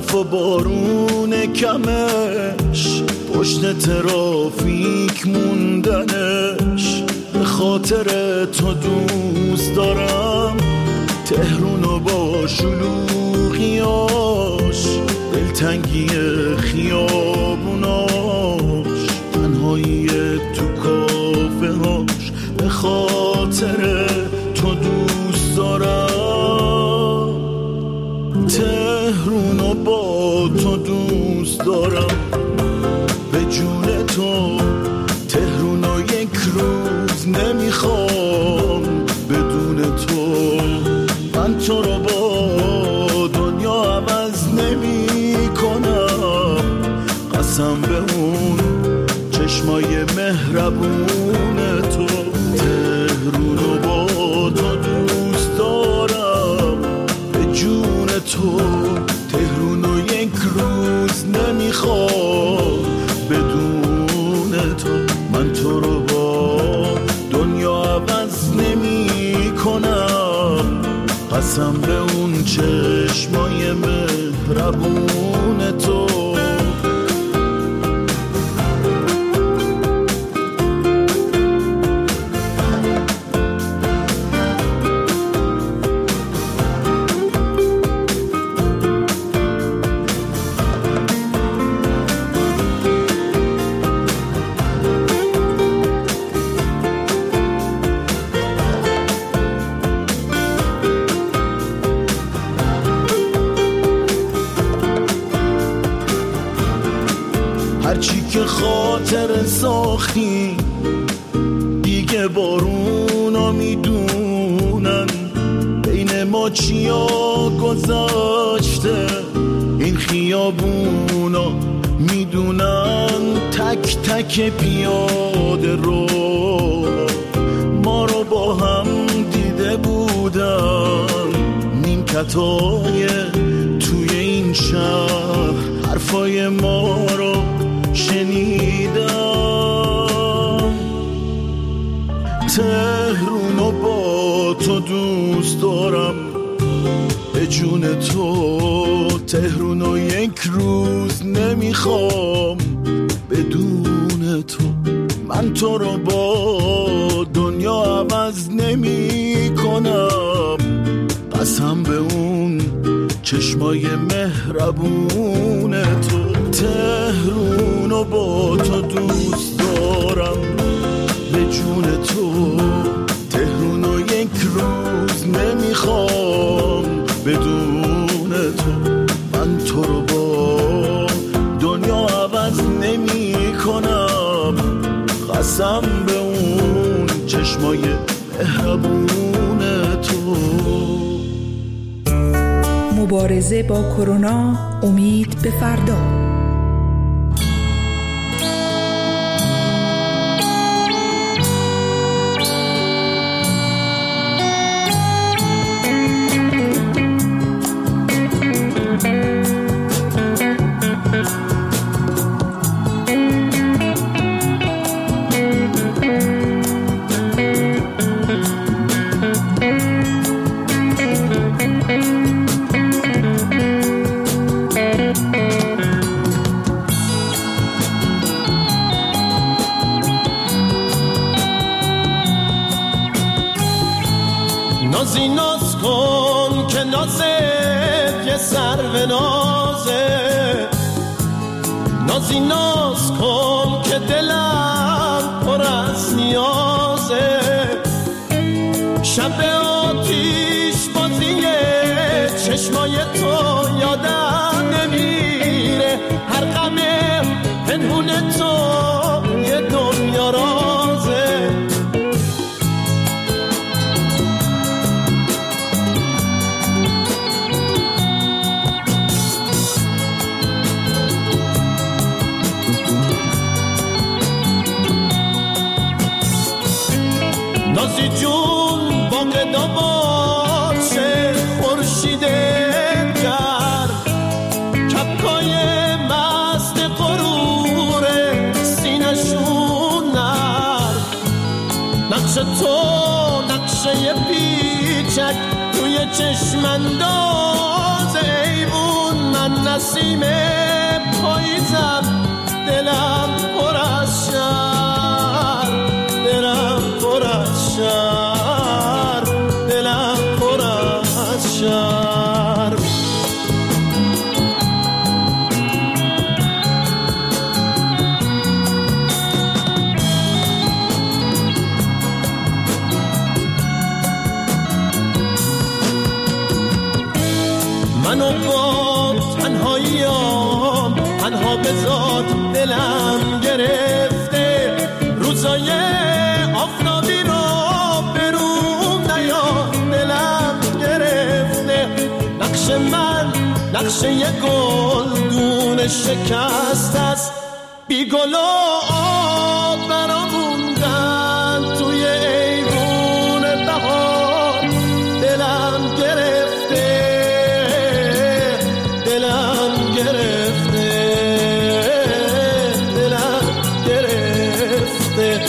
برف و بارون کمش، پشت ترافیک موندنش. به خاطر تو دوست دارم تهرونو با شلوغیاش، دلتنگی خیابوناش، تنهایی تو کافه هاش. به خاطر تو دوست دارم تهرونو با تو دوست دارم. به جون تو تهرونو یک روز نمیخوام بدون تو. من تو رو با دنیا عوض نمی کنم، قسم به اون چشمای مهربون تو. تهرونو با تو دوست دارم به جون تو. تهرونو یک روز نمیخوام بدون تو. من تو رو با دنیا عوض نمی کنم، قسم به اون چشمای مهربون تو. هرچی که خاطر ساختی دیگه بارونا میدونن، بین ما چیا گذاشته این خیابونا میدونن. تک تک پیاده رو ما رو با هم دیده بودن، نیمکتای توی این شهر حرفای ما رو شنیدم. تهرونو با تو دوست دارم به جون تو. تهرونو یک روز نمیخوام بدون تو. من تو رو با دنیا عوض نمی کنم، قسم به اون چشمای مهربون تو. تهرونو با تو دوست دارم به جون تو. تهرونو یک روز نمیخوام بدون تو. من تو رو با دنیا عوض نمی کنم، قسم به اون چشمای مهربون تو. مبارزه با کرونا، امید به فردا. نازی ناز کن که نازت یه سرو نازه، نازی ناز کن که دلم پر از نیازه. شب آتیش بازیه چشمای تو یادم نمیره، هر غم پنهون تو یه دنیا رازه. نازی جون باقدا باشه خورشید گرم، کپکای مست غرور سینشون نرم. نقش تو نقشه پیچک توی چشم انداز، ایوون من نسیم پاییزم دلم پر از شهر دلم پر از شهر دلم پر از شهر منو با تنهاییام تنها بذار دلم گرفته روزای آفتابی رو برون نیار دلم گرفته نقش من نقش یه گلدون شکست است بی گل و آب برام موندن توی ایوون بهار دلم گرفته دلم گرفته دلم گرفته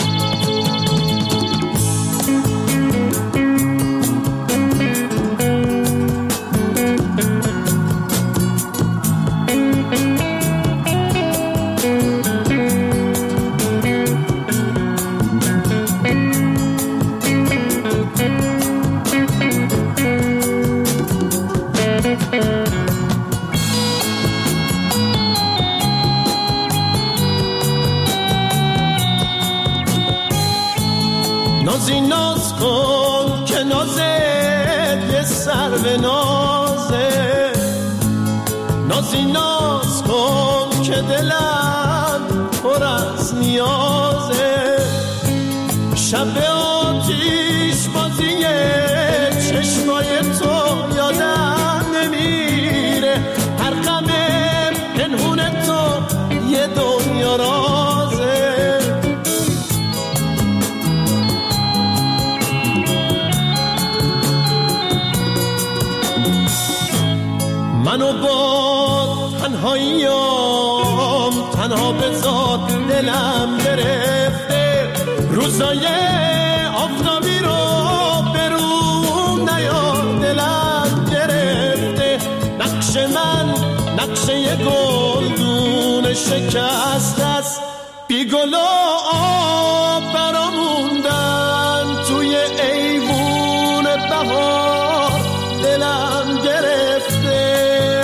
نازی ناز کن که نازت یه سر به نازه نازی ناز کن که دلم پر از نیازه شب آتیش بازی چشمای تو یادم نمیره هر غم پنهون تو یه دنیا رازه منو با تنهاییام تنها بذار دلم گرفته روزای آفتابی رو برون نیار دلم گرفته نقش من نقش یه گلدون شکست است بی گل و آب برام موندن توی ایوون بهار دلم گرفته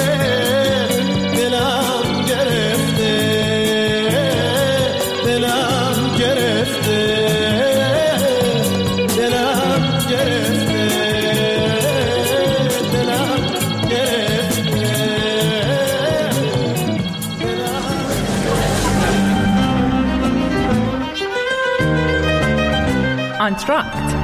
آنتراکت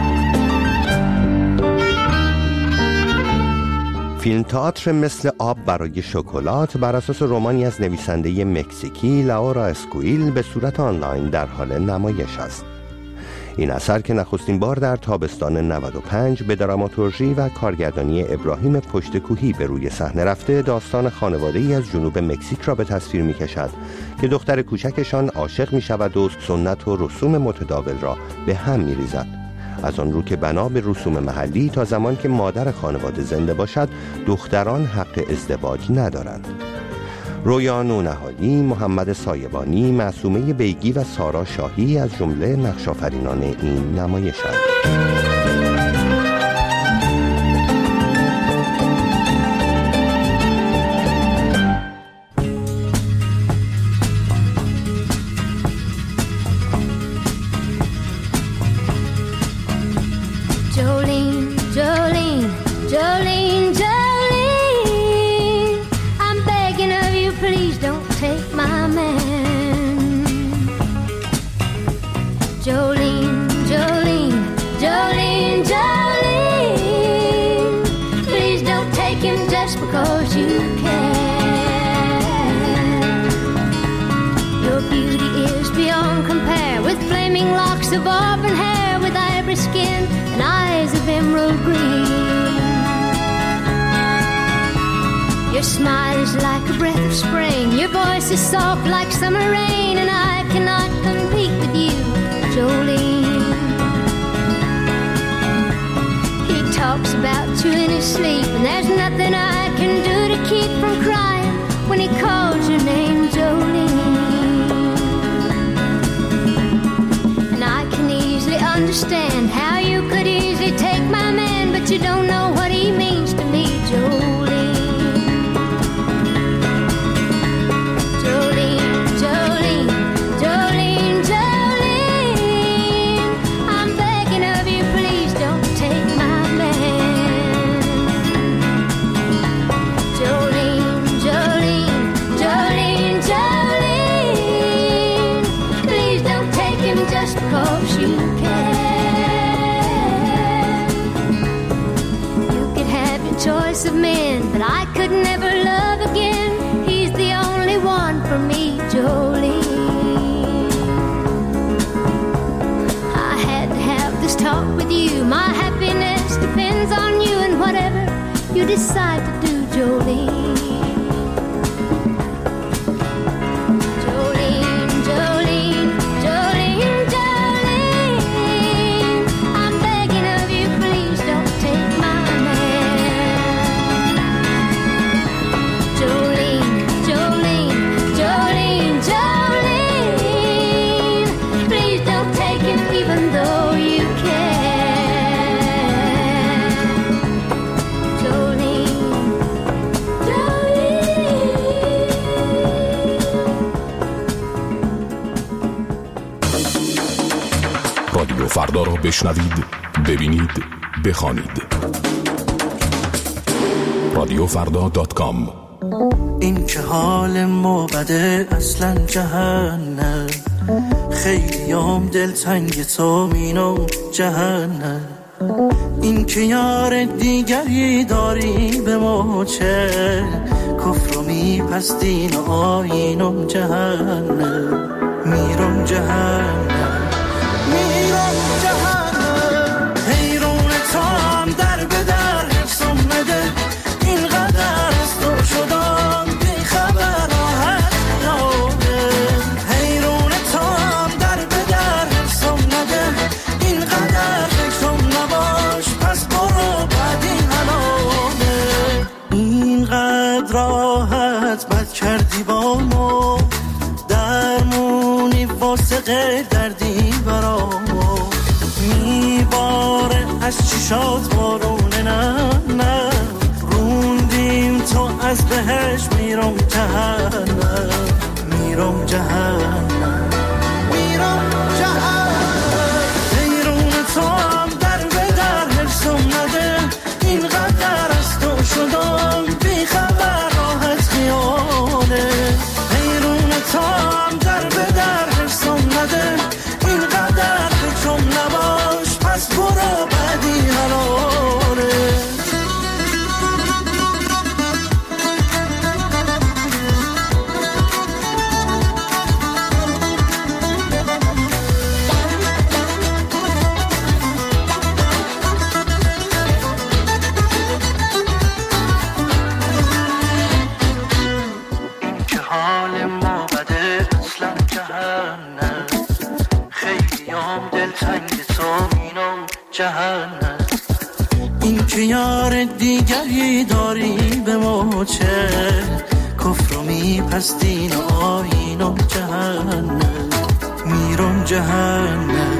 فیلم تئاتر مثل آب برای شکلات بر اساس رمانی از نویسنده مکزیکی لائورا اسکویل به صورت آنلاین در حال نمایش است. این اثر که نخستین بار در تابستان 95 به دراماتورژی و کارگردانی ابراهیم پشتکوهی به روی صحنه رفته داستان خانواده‌ای از جنوب مکزیک را به تصویر می‌کشد که دختر کوچکشان عاشق می‌شود و سنت و رسوم متداول را به هم می‌ریزد. از آن رو که بنا به رسوم محلی تا زمان که مادر خانواده زنده باشد دختران حق ازدواج ندارند. رویا نونهالی، محمد سایبانی، معصومه بیگی و سارا شاهی از جمله نقش‌آفرینان این نمایش‌اند. Of auburn hair with ivory skin and eyes of emerald green. Your smile is like a breath of spring. Your voice is soft like summer rain, and I cannot compete with you, Jolene. He talks about you in his sleep, and there's nothing I can do to keep from crying he called your name, Jolene. And I can easily understand how you could easily take my man, but you don't know what he means to me, Jolene. Choice of men, but I could never love again. He's the only one for me, Jolene. I had to have this talk with you. My happiness depends on you and whatever you decide to do, Jolene. رادیو فردا را بشنوید، ببینید، بخوانید. رادیوفردا.com. این که حال ما بده اصلا جهنم، خیلیام دلتنگ تو مینم جهنم. این که یار دیگری داری به ما چه، کفر و میپستین و آینم جهنم. میرم جهنم، میرم جهنم. حیرون تام در به در حفظم نده، اینقدر از تو شدم بی خبر راحت یاده. حیرون تام در به در حفظم نده، اینقدر فکرم نباش پس برو بعد این حلاله. اینقدر راحت بد کردی با ما، درمونی واسه دردی برامو. میباره از چشات بارونه، نه نه روندیم تو از بهش. میرم جهنم، میرم جهنم، میرم جهنم. حیرون تو هم در به در حفظم نده، اینقدر از تو شدم بی خبر راحت خیاله. حیرون تو هم در به در حفظم نده، اینقدر فکرم نباش پس برو بعدی حلاله. این که حال ما بده اصلا جهنم، خیلیام دلتنگ تو مینم جهنم. این که یار دیگری داری به ما چه، کفر و میپستین و آینم جهنم. میرم جهنم.